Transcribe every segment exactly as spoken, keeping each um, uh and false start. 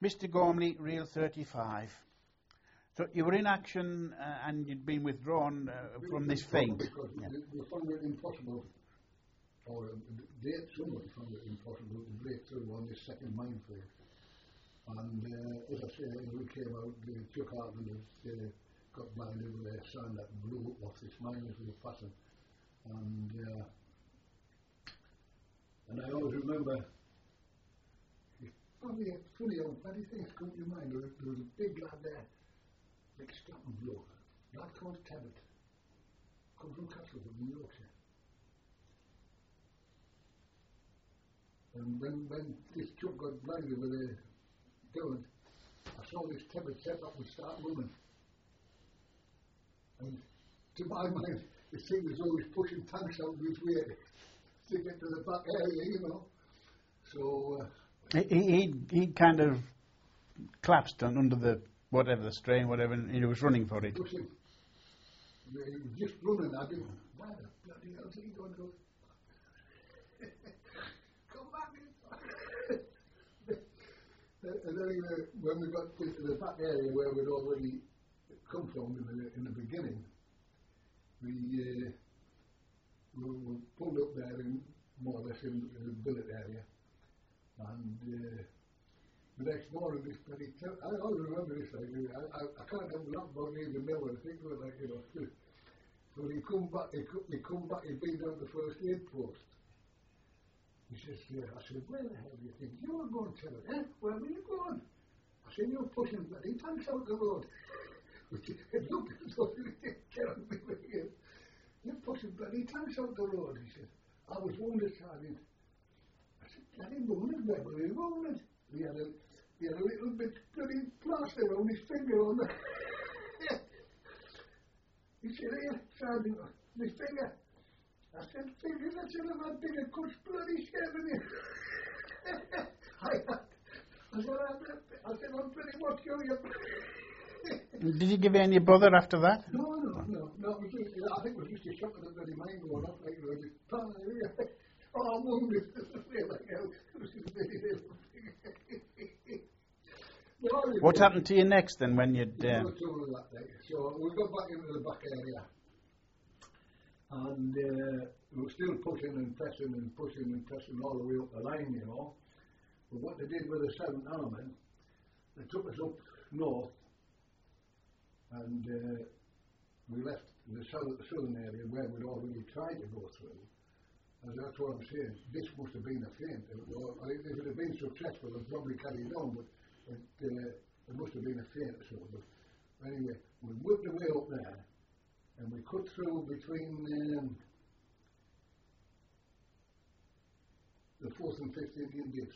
Mister Gormley, Reel thirty-five. So you were in action uh, and you'd been withdrawn uh, from this feint. Because yeah. we, we found it impossible, or uh, date someone found it impossible to break through on this second minefield. And uh, as I say, we came out, uh, Chuck Hartman had uh, got blinded with a sand that blew off this mine as we were passing. And uh, and I always remember, it's probably a funny old bloody thing that's come to your mind. There was, there was a big lad there, big strapping bloke, lad called Tebbit, come from Castleford in Yorkshire. And when, when this Chuck got blinded with a gun, I saw this Tebbit set up and start running. And to my mind, it seemed as though he was pushing tanks out of his way to get to the back area, you know. So uh, he, he he kind of collapsed on, under the whatever the strain, whatever, and he was running for it. Pushing. He was just running. I didn't. Why the bloody hell is he going to go? Come back! And then anyway, when we got into the back area where we'd already come from in the in the beginning, we. Uh, We were pulled up there in more or less in, in the billet area, and uh, the next morning this bloody ter- I always remember this. Like, I, I, I can't have a lot about leaving Mill and think of it like, you know. So he come back, he come, he come back, he'd been down the first aid post. He says, yeah. I said, where the hell do you think you were going, Tebbit? Eh? Where were you going? I said, you're pushing bloody tanks out the road. It looked as though he didn't get on me with him. You're pushing bloody tanks out the road, he said. I was wounded, Sergeant. I said, bloody wounded? Where were you wounded? He had a, he had a little bit bloody plaster on his finger on the... He said, here, Sergeant, my finger. I said, fingers, I said, I've had bigger cuts, bloody shaving it. I, I said, I said, I'm pretty much going up. Did he give you any bother after that? No, no, no, no. It was just, I think it was just a shock of the bloody mind going off, like, you know, just, oh, I'm wounded. What happened to you next then when you'd... Uh... So we got back into the back area, and uh, we were still pushing and pressing and pushing and pressing all the way up the line, you know. But what they did with the seventh Army, they took us up north, and uh, we left the southern, southern area where we'd already tried to go through. And that's what I'm saying. This must have been a feint. If it had been successful, it probably carried on, but it, uh, it must have been a feint or so. But anyway, we worked our way up there, and we cut through between um, the fourth and fifth Indian Dips.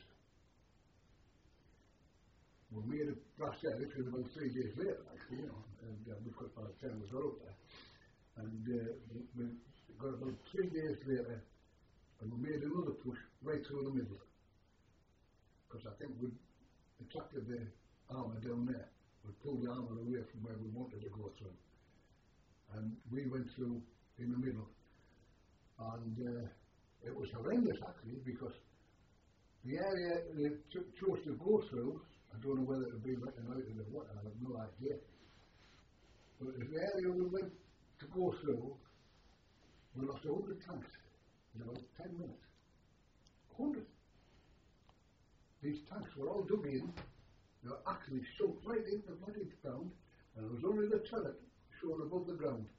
We made it last year, this was about three days later, actually, you know, and uh, we got by the time we got up there. And uh, we, we got about three days later, and we made another push right through the middle. Because I think we attracted the armour down there. We pulled the armour away from where we wanted to go through. And we went through in the middle. And uh, it was horrendous, actually, because the area they ch- chose to go through, I don't know whether it would be written out in the what, I have no idea. But the area we went to go through, we lost a hundred tanks in about ten minutes. A hundred. These tanks were all dug in, they were actually sunk right into the bloody ground, and it was only the turret shown above the ground.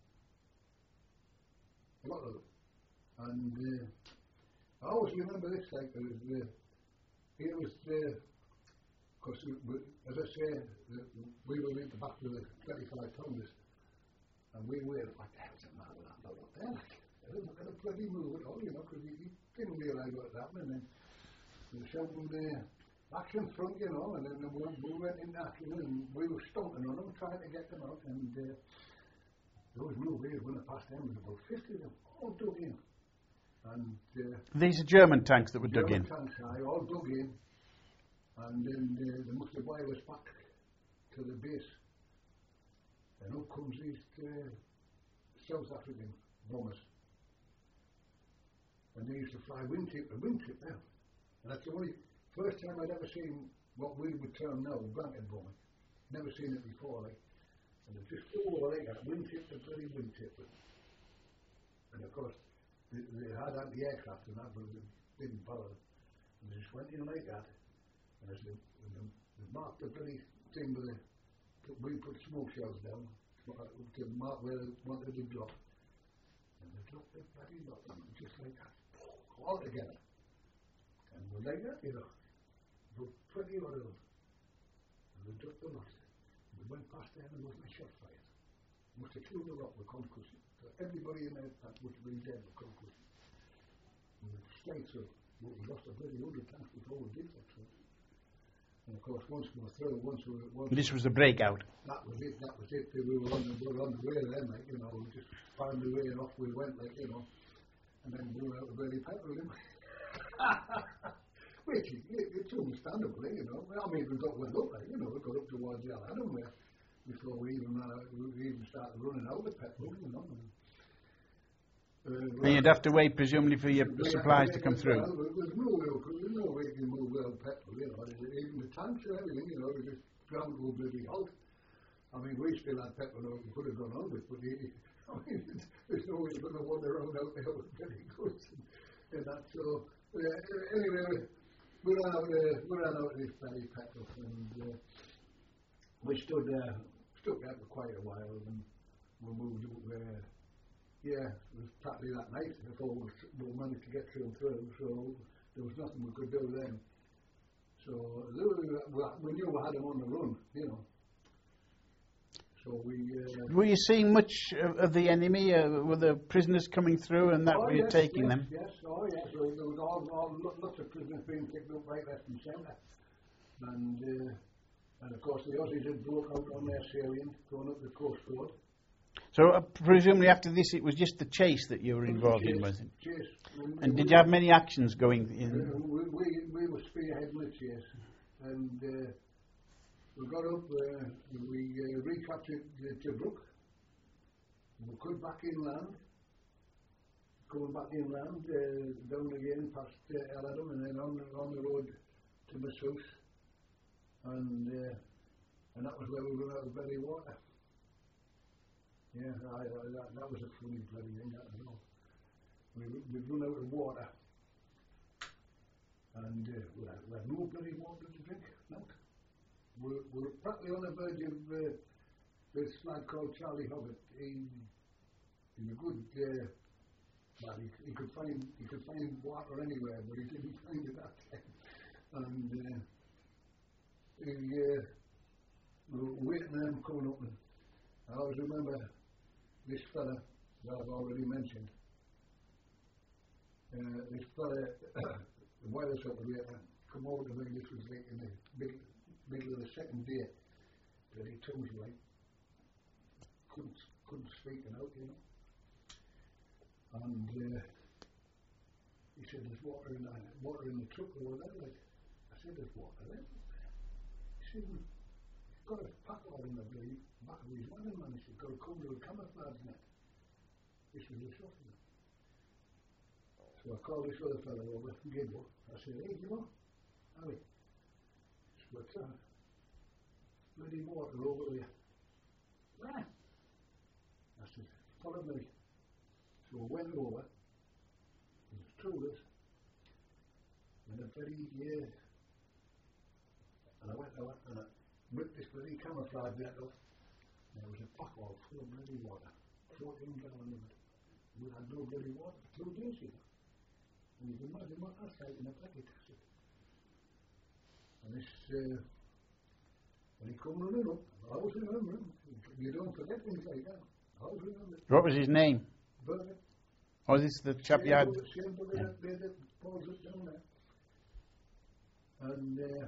A lot of them. And uh, I always remember this, like, it was, uh, it was uh, because, as I say, we were in the back with the twenty-five pounders, and we waited, what the hell's the matter with that lot up there? Like, they're not going to bloody move at all, you know, because we, we didn't realise what was happening. And we were shouting uh, action front, you know, and then we, we went into action, and we were stomping on them, trying to get them out, and uh, there was no way of going to pass them. There was about fifty of them, all dug in. And uh, these are German tanks that were dug in? German tanks, aye, all dug in. And then uh, they must have wired us back to the base. And up comes these uh, South African bombers. And they used to fly wingtip to wingtip now. And that's the only first time I'd ever seen what we would term now blanket bombing. Never seen it before, like. And it just flew over like that, wingtip to bloody wingtip. And of course, they, they had anti-aircraft and that, but it didn't bother them. And they just went in like that. And as they, they, they marked the bloody thing with the, we put smoke shells down to mark where they wanted to drop. And they dropped the bloody lot, just like that, all together. And we're like that, you know, about twenty odd of them. And they dropped the lot. We went past there and there wasn't a shot fired. Must have killed the rock with concussion. So everybody in there that must have been dead with concussion. And the states of, well, we lost a bloody hundred tanks before we did that. So. And of course, once we were through, once we were... Once this was the breakout. That was it, that was it. We were on the, we were on the way then, like, you know, we just found the way and off we went, like, you know. And then we were out of bloody petrol, didn't we? Which, it, it's understandable, you know. I mean, we got well up, like, you know, we got up towards the Aladdin where before we even ran out, we even started running out of petrol, you know. And, uh, and you'd have to wait, presumably, for your supplies to come through. Well, there was no way, there was no way you can move without petrol, you know. Even the tanks and everything, you know, they just ground to a bloody halt. I mean, we still had petrol out, we could have gone on with, but it, I mean, there's no way you're going to wander around out there with bloody goods and, and that. So, uh, anyway, we ran out, uh, we ran out of this bloody petrol, and uh, we stood there, stuck there for quite a while, and we moved up there. Yeah, it was practically that night before we, we managed to get through and through, so there was nothing we could do then. So we knew we had them on the run, you know. So we. Uh, were you seeing much of, of the enemy? Uh, were the prisoners coming through, and that oh were you yes, taking yes, them? Yes, oh yes. So there was all, all lots of prisoners being picked up right, left, and centre, and uh, and of course the Aussies had broke out on their salient, going up the coast road. So uh, presumably after this, it was just the chase that you were involved chase, in, was it? Chase. We, and we, did you have many actions going in? Uh, we, we we were spearheading the chase, and uh, we got up. Uh, we uh, recaptured uh, Tobruk. We cut back inland, going back inland, uh, down again past uh, El Adam, and then on on the road to Masous, and uh, and that was where we ran out of bloody water. Yeah, I, I, that, that was a funny bloody thing, I don't know. We, we'd run out of water, and uh, we, had, we had no bloody water to drink, no. We were practically on the verge of uh, this lad called Charlie Hobbit. He, he was a good, uh, well, he, he could find he could find water anywhere, but he didn't find it that time. And uh, he, uh, we were waiting for them coming up, and I always remember this fella that I've already mentioned. Uh, this fella, the wireless operator, come over to me. This was like in the middle, middle of the second day. Bloody tongues like couldn't couldn't speak it out, you know. And uh, he said, "There's water in the water in the truck over there." Like I said, "There's water there." He said, "He's got a pack all in the bloody back of his wagon, man." He said, "Got to come to a camouflage net." This was the chauffeur. So I called this other fellow over, Gibbo. I said, "Hey, Gibbo, Harry, what's that? Bloody water over there." Where? I said, "Follow me." So I went over, and there's two of us, and a bloody, yeah, and I went over, and I ripped this bloody camouflage net off, and there was a bucket full of bloody water, fourteen gallon of it. We had no bloody water for two days, you know. And you can imagine what that's like in a bloody taxi. And this, uh, and he come running up. I always remember him. You don't forget things like that. I always remember it. What was his name? Bernard. Oh, this is the chap you had? Same brother yeah. that, that pulls it down there. And uh,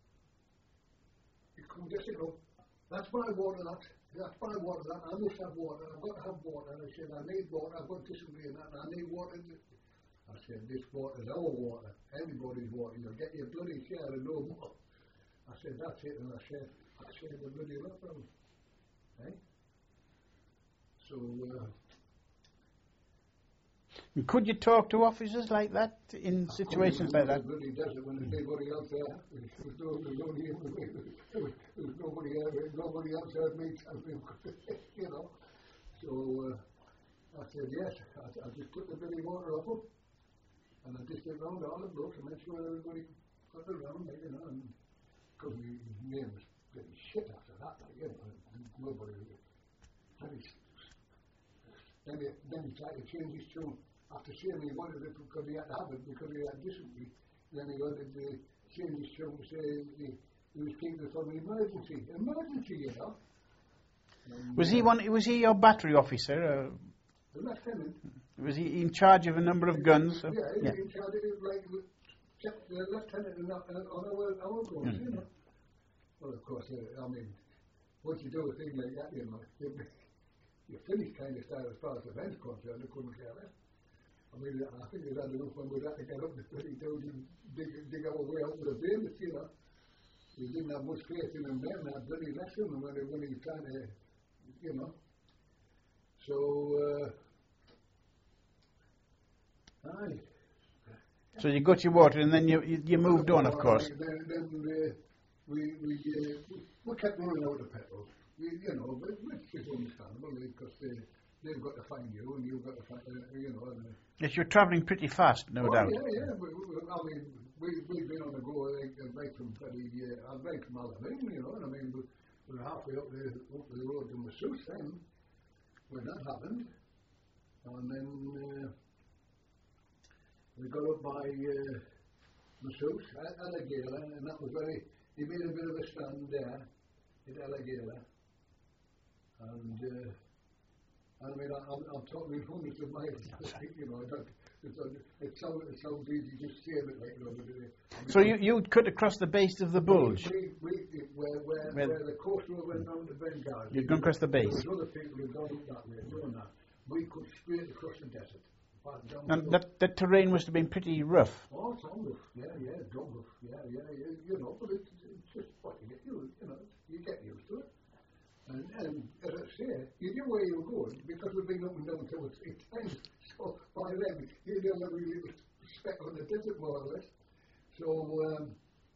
he come just go, "That's my water, that. That's my water, that. I must have water. I've got to have water." And I said, "I need water. I've got disagree in that. And I need water." I said, "This water is our water. Everybody's water. You'll get your bloody share and no more." I said, "That's it." And I said, I said the bloody lot from him. Eh? So, uh, And could you talk to officers like that in situations like that? Really does it when there's anybody else there. There's no, there's only him and me. There's nobody, uh, nobody else heard me tell me, you know. So uh, I said yes. I, I just took the Billy water off him, and I just went round all the blocks and made sure everybody got around, like, you know, and because my name was getting shit after that, like, you know, and nobody really. Then he, then he tried to change his tune. After seeing me wanted it because he had to have it because he had dysentery. Then he wanted to change his tune to say he, he was keeping it for an emergency. Emergency, you know. And, Was uh, he one? Was he your battery officer? Uh, the lieutenant. was he in charge of a number of guns? Yeah, Uh, he yeah. was in charge of like check the lieutenant and not, uh, on our, our guns, Mm. you know. Well, of course, uh, I mean, once you do a thing like that, you know, you finish kind of style as far as the fence concerned. I couldn't care less. I mean, I think it had enough when we had to get up the thirty-two and dig, dig our way out with the bailiffs, you know. We didn't have much faith in them then, that bloody lesson when they when he was trying to, you know. So, uh, aye. So you got your water and then you you, you moved on, of course. Then, then uh, we, we, uh, we kept running out of petrol. We, you know, but which is understandable because they, they've got to find you and you've got to find, uh, you know. And, uh, Yes, you're travelling pretty fast, no oh, doubt. Yeah, yeah. We, we, I mean, we, we've been on the go like, uh, right from bloody, uh, uh, right from Alamein, you know, and I mean, we, we were halfway up the, up the road to Massouse then when that happened. And then uh, we got up by uh, Massouse at Alligator, and that was very, he made a bit of a stand there at Alligator. And, uh, I mean, I, I'm, I'm talking hundreds of miles, you know, I don't, it's, it, sounds, it sounds easy just saying it like, you know, but it, I mean, So you you cut across the base of the bulge. we, we, we, where, where, Where- where the coast road went down to Benghazi. You'd gone across the base. There was other people who'd gone up that way doing that. We could straight across the desert. Back down And to- that, that terrain must have been pretty rough. Oh, it's on rough. Yeah, yeah, dog rough. Yeah, yeah, yeah, you know, but it's, it's just what you get used, you know, you get used to it. And, and as I say, you knew where you were going because we've been up and down two or three times. So by then, you know every little speck on the desert, more or less. So um,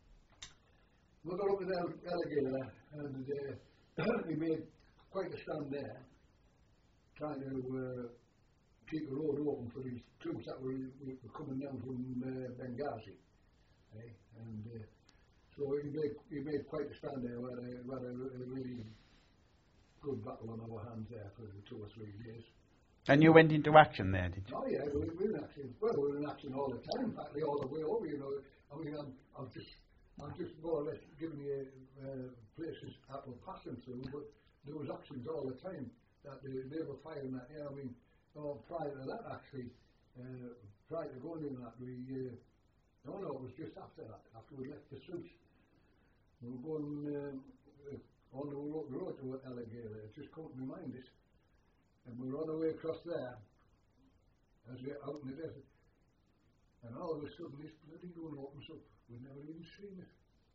we got up to the Alligator and uh, we made quite a stand there, trying to uh, keep the road open for these troops that were, were coming down from uh, Benghazi. Eh? And uh, so he made, he made quite a stand there, where a, where a, a really good battle on our hands there for two or three days. And you went into action there, did you? Oh yeah, we, we were in action. Well, we were in action all the time, practically all the way over. You know, I mean, I'm, I'm just, I'm just more or less giving you uh, places that were passing through, but there was actions all the time that they, they were firing at. Yeah, I mean, oh, prior to that actually, uh, prior to going in that, we, uh, no, no, it was just after that, after we left the suits. We were going um, uh, on the road, road to Alligator. It just come to my mind this. And we were on our way across there, as we out in the desert, and all of a sudden this bloody gun opens up. We'd never even seen it.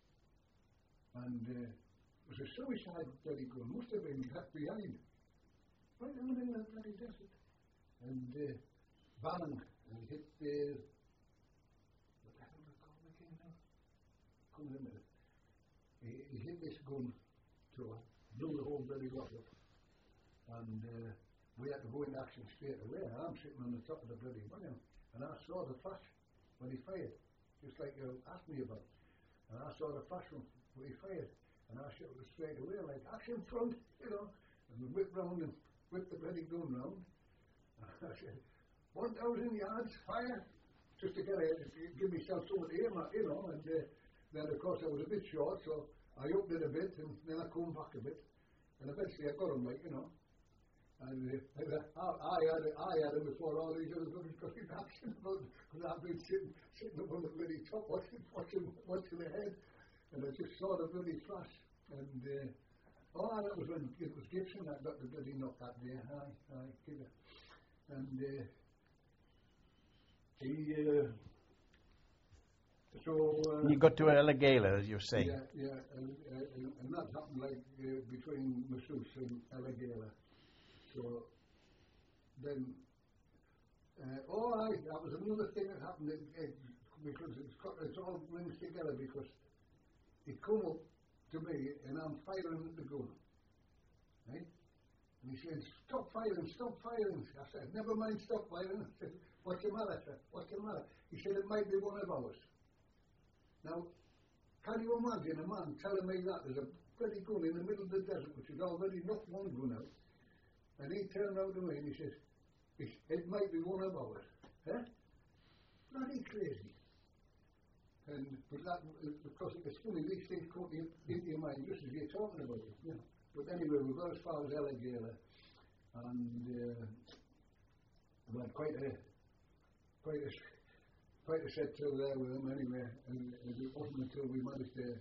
And uh, it was a suicide bloody gun, must have been left behind, right in the middle of the bloody desert. And uh, bang, and he hit the, what the hell do they call it again now? Come in a minute. He, he hit this gun to uh, blew the whole bloody lot up. And uh, we had to go into action straight away. And I'm sitting on the top of the bloody wagon, and I saw the flash when he fired, just like you asked me about. And I saw the flash when he fired, and I shot it straight away, like action front, you know. And we whipped round and whipped the bloody gun round. And I said, one thousand yards, fire, just to get a, give myself something to aim at, you know. And uh, then, of course, I was a bit short, so I upped it a bit, and then I come back a bit. And eventually I got him, like, you know. And uh, I, I, had it, I had him before all these other guys got in action, because I've been sitting, sitting up on the bloody top, watching, watching, watching ahead, and I just saw the bloody flash. And, uh, oh, that was when it was Gibson that got the bloody knock that day. Aye, aye, give it. And uh, he, uh, so... Uh, You got to Alligator, as you're saying. Yeah, yeah, and, uh, and that happened like uh, between Massouse and Alligator. So then Uh, oh, aye, that was another thing that happened it, it, because it's, got, it's all rings together because he come up to me and I'm firing at the gun, right? And he said, stop firing, stop firing. I said, never mind, stop firing. I said, what's the matter, sir? What's the matter? He said, it might be one of ours. Now, can you imagine a man telling me that there's a bloody gun in the middle of the desert which has already knocked one gun out, and he turned out to me and he says, it might be one of ours. Eh? Bloody crazy. And but that, because it's funny, these things come into your mind just as you're talking about it. You know. But anyway, we got as far as Alligator, and uh, we had quite a quite a quite a set through there with them anyway. And, and it wasn't until we managed to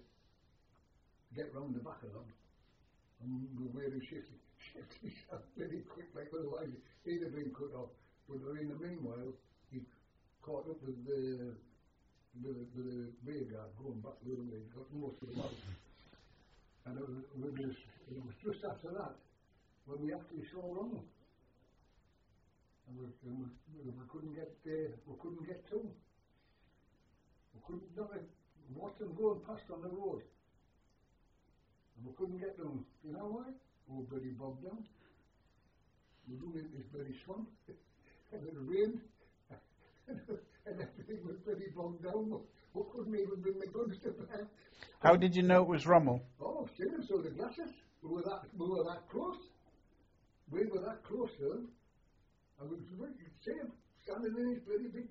get round the back of them, and we were really shifting, shifting very quick, like otherwise he'd have been cut off. But in the meanwhile, he caught up with the with the, with the rear guard going back the other way, got most of them out. And it was, it was, it was just after that when we actually saw Rommel, and we, and we, we couldn't get uh, we couldn't get to him. We couldn't not watch them going past on the road, and we couldn't get to him. You know why? We were bloody bogged down. We were in this bloody swamp, and it rained, and everything was bloody bogged down. We, we couldn't even bring the guns to bear. How did you know it was Rommel? Oh, seen him through the glasses. We were that, we were that close. We were that close to him. And we could see him standing in his bloody big,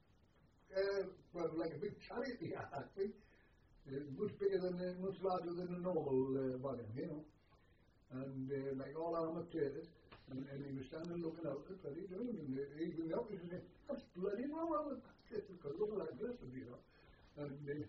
uh, well, like a big chariot he had, I think. Uh, much bigger than, uh, much larger than a normal uh, wagon, you know. And uh, like all armoured plated. And, and he was standing looking out at what he's doing. And uh, even the officers said, that's bloody wrong with that. Because look like this, you know. And uh,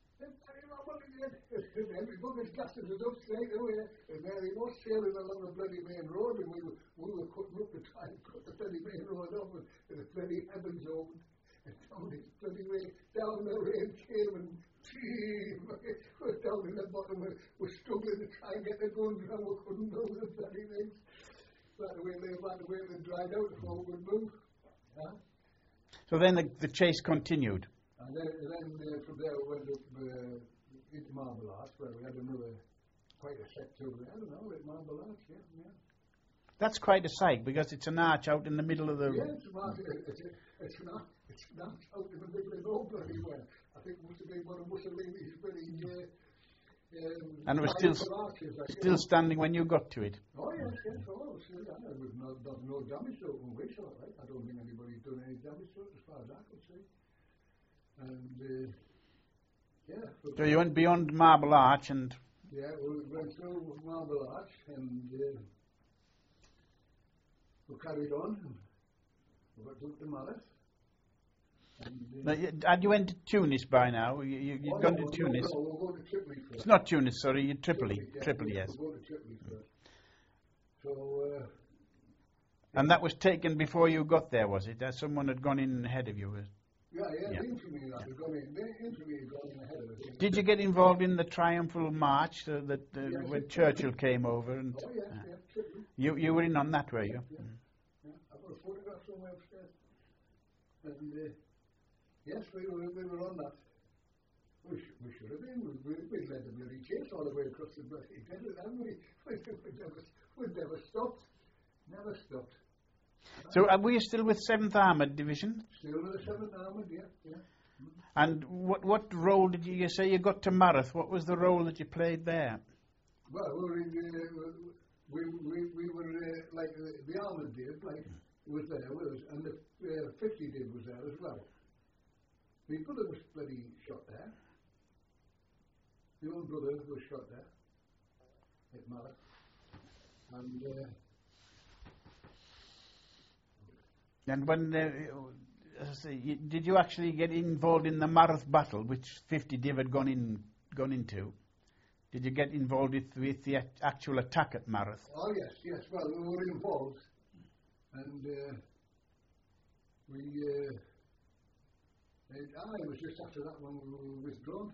and every book his glasses was up straight away, and there he was sailing along the bloody main road, and we were, we were cutting up to try and cut the bloody main road off, and the bloody heavens opened, and down this bloody way, down the rain came, and we're down in the bottom, we're, we're struggling to try and get the guns around, we couldn't move the bloody things. By the way, they by the way they dried out before we could move. Huh? So then the, the chase continued. And then, then uh, from there we went up uh, into Marble Arch, where we had another, quite a sector there, I don't know, at Marble Arch, yeah, yeah. That's quite a sight, because it's an arch out in the middle of the... Yeah, it's, a march, it's, a, it's, an arch, it's an arch out in the middle of nowhere anywhere. I think it must have been one of Mussolini's very... Uh, um, and it was still, arches, like, still standing when you got to it? Oh, yes, yes, oh, it was still there. There was no, no damage to it when we saw it, right? I don't think anybody had done any damage to it, as far as I could see. And uh, yeah. So you went beyond Marble Arch and. Yeah, we went through Marble Arch and uh, we carried on. And we got to Mareth. And, uh, now, had you went to Tunis by now? You, you, you'd oh, gone no, to Tunis. No, no, we'll go to Tripoli first. It's not Tunis, sorry, you Tripoli. Tripoli, yeah, Tripoli, yeah, yes. We'll go to Tripoli first. So. Uh, and that was taken before you got there, was it? That someone had gone in ahead of you. Yeah, yeah, yeah. The infantry that had gone in, the infantry had gone in ahead of us. Did you get involved in the triumphal march uh, that uh, yes, when Churchill came over? And oh, yes, uh, yes, Tripoli. you you were in on that, were you? Yeah, yeah. yeah. I've got a photograph somewhere upstairs. And uh, yes, we were, we were on that. We, sh- we should have been. We, we, we led the bloody chase all the way across the bloody desert, haven't we? We, we, never, we never stopped. Never stopped. So uh, were you still with seventh Armoured Division? Still with the seventh Armoured, yeah, yeah. Mm-hmm. And what what role did you, you say you got to Mareth? What was the role that you played there? Well, we were in the, we, we, we were uh, like the, the Armoured Div, like, was there with us, and the uh, fifty Div was there as well. My brother was bloody shot there. My own brother was shot there at Mareth. And uh, And when, uh, uh, say, you, did you actually get involved in the Mareth battle, which fifty Div had gone in, gone into? Did you get involved with, with the act- actual attack at Mareth? oh yes, yes. Well, we were involved, and uh, we. Uh, it, ah, it was just after that when we were withdrawn,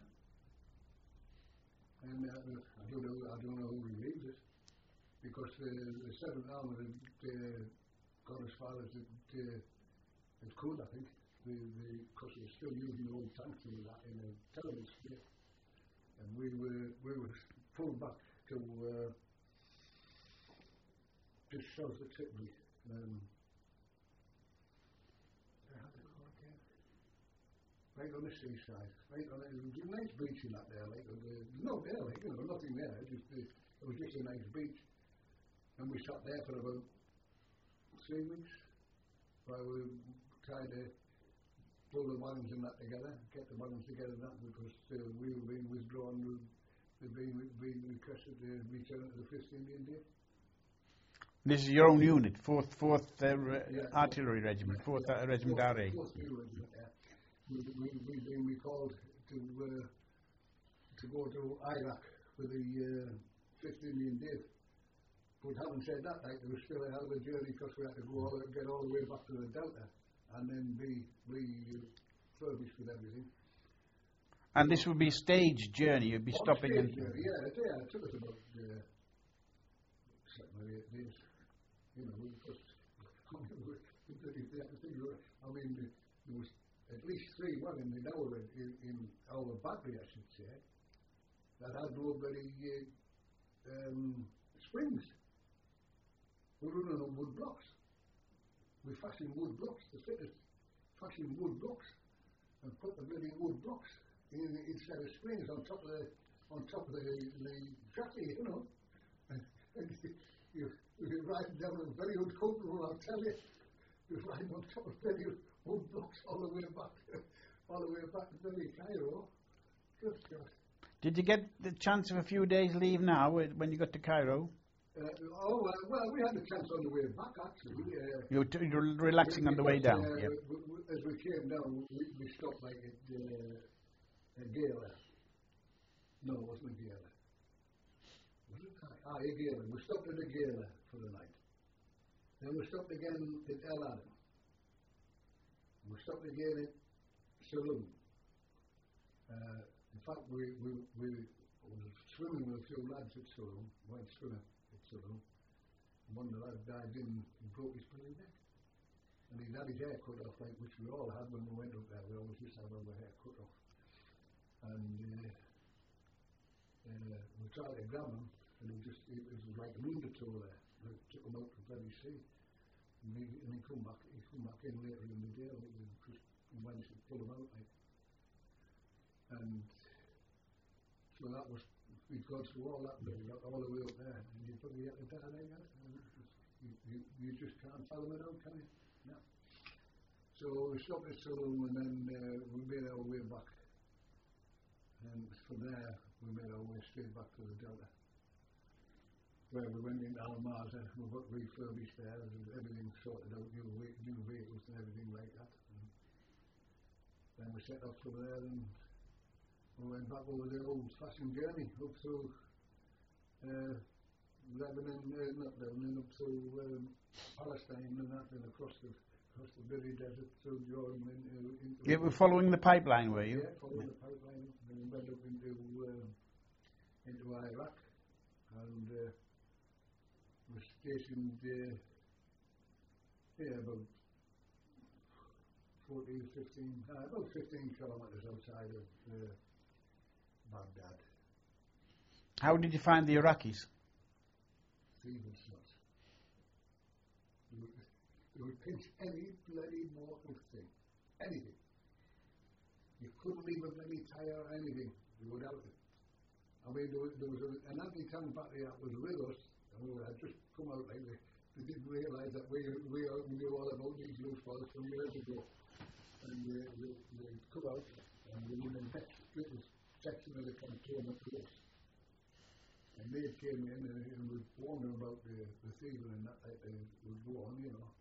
and uh, I don't know. I don't know who relieved it, because uh, the Seventh Armored had uh, gone as far as to uh, It could, I think, because they were still using the old tanks and that in a terrible state. And we were we were pulled back to uh, just south of Tipperary. Um, right on the seaside, right on it. There was a nice beach in that there, like, uh, no there, like, you know, nothing there. Just, uh, it was just a nice beach, and we sat there for about three weeks while we tried to pull the wagons and that together, get the wagons together and that, because uh, we were being withdrawn, we'd been, been requested to return to the fifth Indian Day. This is your own unit, fourth, fourth uh, yeah, Artillery Regiment, fourth yeah, uh, Regiment fourth, R A. Fourth Regiment, yeah. We, we, we've been recalled to uh, to go to Iraq for the uh, fifth Indian Day. But having said that, like, there was still a hell of a journey because we had to go all, get all the way back to the Delta and then be refurbished with everything. And this would be a stage journey, you'd be oh, stopping stage and... Journey, yeah, it, yeah, it took us about uh, seven or eight days. You know, because, I mean, there was at least three wagons in our, in, in our battery, I should say, that had no bloody uh, um, springs. We were running on wood blocks. We fashioned wood blocks, the fitters fashioned wood blocks and put the bloody wood blocks in, instead of springs on top of the on top of the, the chassis, you know. And, and you, you're riding down a very uncomfortable, I'll tell you. You're riding on top of very wood blocks all the way back, all the way back to bloody Cairo. Good God. Did you get the chance of a few days leave now when you got to Cairo? Uh, oh, uh, well, we had a chance on the way back, actually. Uh, you were t- you were relaxing we, on the way down? Uh, yeah. we, we, as we came down, we, we stopped like at uh, a Gala. No, it wasn't a Gala. Was it? Ah, a Gala. We stopped at a Gala for the night. Then we stopped again at El Adam. We stopped again at Saloon. Uh, in fact, we, we, we was swimming with a few lads at Saloon, went swimming. Saloon. One of the lads dived in and broke his belly neck. And he'd had his hair cut off, like which we all had when we went up there. We always used to have our hair cut off. And uh, uh, we tried to grab him, and he just, it was like an undertow there. We took him out to bloody sea. And he, and he come back, he come back in later in the day, and we just managed to pull him out, like. And so that was, we'd gone through all that, all the way up there, and you put me at the down like that. You, you, you just can't follow it out, can you? No. So we stopped at Saloon, and then uh, we made our way back. And from there, we made our way straight back to the Delta, where we went into Almaza. We got refurbished there, and everything sorted out, new, new vehicles and everything like that. And then we set off from there, and we went back over the old-fashioned journey up through uh, Lebanon, uh, not Lebanon, up through um, Palestine and that, and across the across the Berry Desert through Jordan into. into you were following the pipeline, were you? Yeah, following yeah. the pipeline, and we went up into uh, into Iraq, and uh, was stationed uh, yeah, about fourteen, fifteen, uh, about fifteen kilometres outside of. Uh, Baghdad. How did you find the Iraqis? Thieving sluts. They would, they would pinch any bloody mortal thing. Anything. You couldn't leave a bloody tyre or anything. They would out it. I mean, there was, there was a, an anti-tank battery that was with us, and we had just come out like they, they didn't realise that we, we, we knew all about these loose balls from years ago. And they, they, they come out, and we were in the next little section of the cantonment place. And they came in and, and was warning about the, the thieving and that, that they would go on, you know.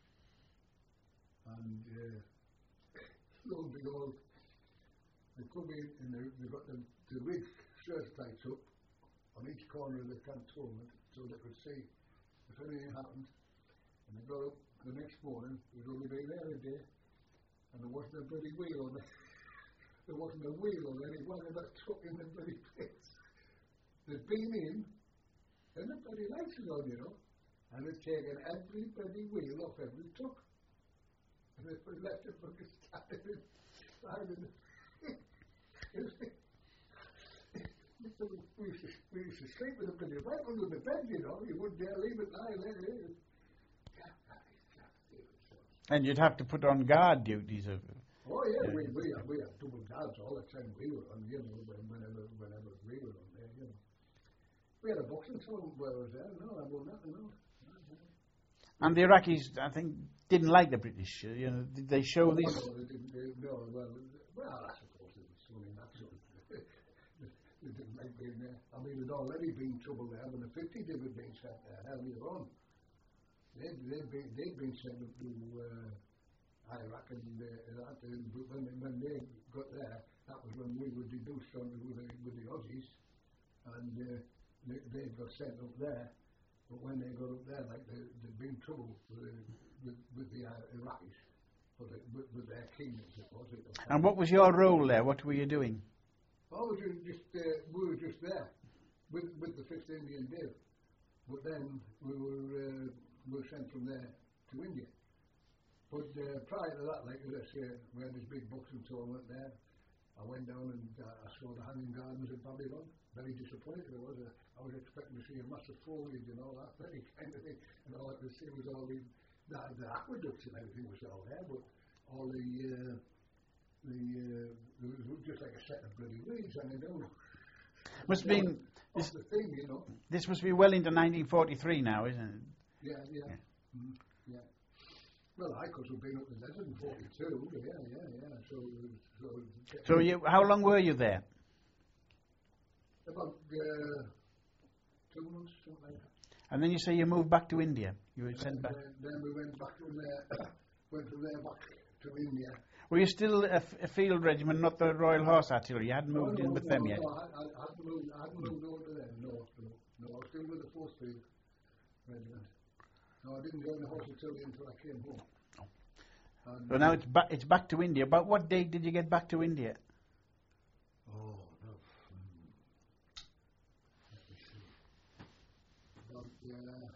And uh, lo and behold, they come in and they, they got the, the rig shirt tights up on each corner of the cantonment so they could see if anything happened. And they got up the next morning, we'd only been there a day, and there wasn't a bloody wheel on it. There wasn't a wheel on any one of that truck in the bloody place. They'd been in, and the bloody lights was on, you know, and they'd taken every bloody wheel off every truck. And they put- left it fucking standing standing. We used, to, we used to sleep with a bloody right under the bed, you know. You wouldn't dare leave it lying there. And you'd have to put on guard duties of. Oh yeah, Yeah. we we had, we had double guards all the time we were on, you know, when- whenever whenever we were on there, you know. We had a boxing tournament where I was there, no, I won nothing, no. And the Iraqis, I think, didn't like the British. uh, You know, did they show No, this? no, they didn't, they, no, well, well, I suppose it was only natural. They didn't like being there. I mean, there'd already been trouble there when the fifty div had been sent there earlier on. They'd, they'd, been, they'd been sent up to uh, Iraq and uh, that, and but when, they- when they got there, that was when we were deduced on with the, with the Aussies, and uh, they, they got sent up there. But when they got up there, like there, there'd been trouble with the, with, with the uh, Iraqis, with, the, with, with their king, I suppose. at the time. And what was your role there? What were you doing? Oh, we were just uh, we were just there with with the fifth Indian Div, but then we were uh, we were sent from there to India. But uh, prior to that, like as I say, we had this big boxing tournament there. I went down and uh, I saw the Hanging Gardens in Babylon. Very disappointed I was. Uh, I was expecting to see a massive foliage and all that very kind of thing, and all I could see was all the the, the aqueducts and everything was all there, but all the uh, the uh, it was just like a set of bloody weeds hanging down. Must have been Off the thing, you know. this must be well into nineteen forty-three now, isn't it? Yeah, yeah, Yeah. mm, yeah. Well, I could have been up the desert in forty-two. Yeah, yeah, yeah. So, so, So you, how long were you there? about uh, two months, something like that. And then you say you moved back to India. You were sent And back. then, then we went back from there, went from there back to India. Were you still a, f- a field regiment, not the Royal Horse Artillery? You hadn't No, moved no, in with no, them no, yet. I, I, I hadn't moved. I hadn't moved over to them. No, no, no. I was still with the fourth Field Regiment. No, I didn't join the horse artillery until I came home. And, So now it's back. It's back to India. But what date did you get back to India? Oh, no. Hmm. Let me see. About uh,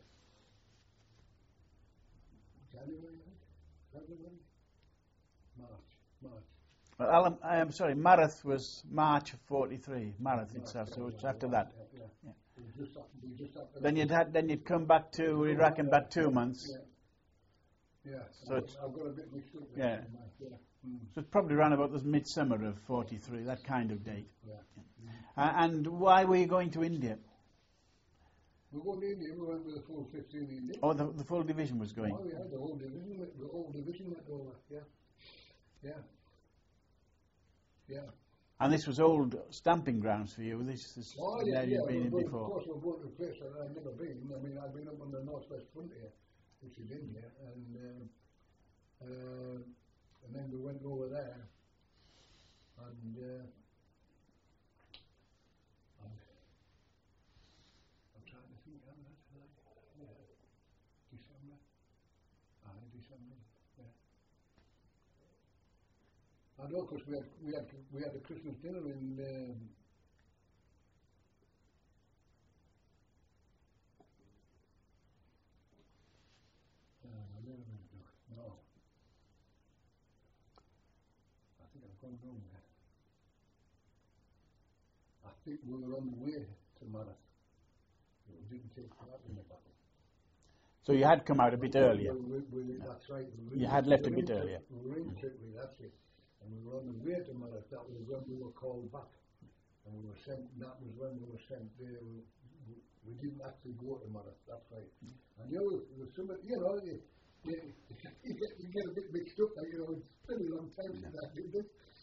January, I think. February? March. March. Well, Alan, I'm sorry, Marath was March of forty-three. Marath March, itself. yeah, So it's yeah, after yeah, that. Yeah, yeah. Yeah. It was just after, we just after Then that. you'd had. Then you'd come back to Iraq in about two months. Yeah. Yeah. So I've, it's- I've got a bit mixed up. Yeah. there, yeah. Mm. So it's probably around about this midsummer of forty-three, that kind of date. Yeah. Uh, and why were you going to India? We went to India, we went with the full fifteen India. Oh, the, the full division was going. Oh, yeah, the whole division went, the whole division went over, yeah. Yeah. Yeah. And this was old stamping grounds for you. This is Oh, the yeah, area yeah. you've been in well, before. Of course, we're going to a place that I've never been. I mean, I've been up on the northwest frontier, which is India, and um, uh, and then we went over there, and, uh, and I'm trying to think how that's like, yeah, December, aye, December, yeah. I know, because we had we had we had a Christmas dinner in. Um, Uh, wait a minute, no. No. I think I've gone wrong there. I think we were on the way to Marath. We didn't take part in the battle. So you had come out a bit earlier. We, we, we, that's right. We were You in- had left we a were bit in earlier. Tri- We were in Tripoli, that's it. And we were on the way to Marath. That was when we were called back. And we were sent, that was when we were sent there. We, we, we didn't actually go to Marath, that's right. And you know, there was some, you know, you, you, you, get, you get a bit mixed up, like, you know, it's been a long time since I did this.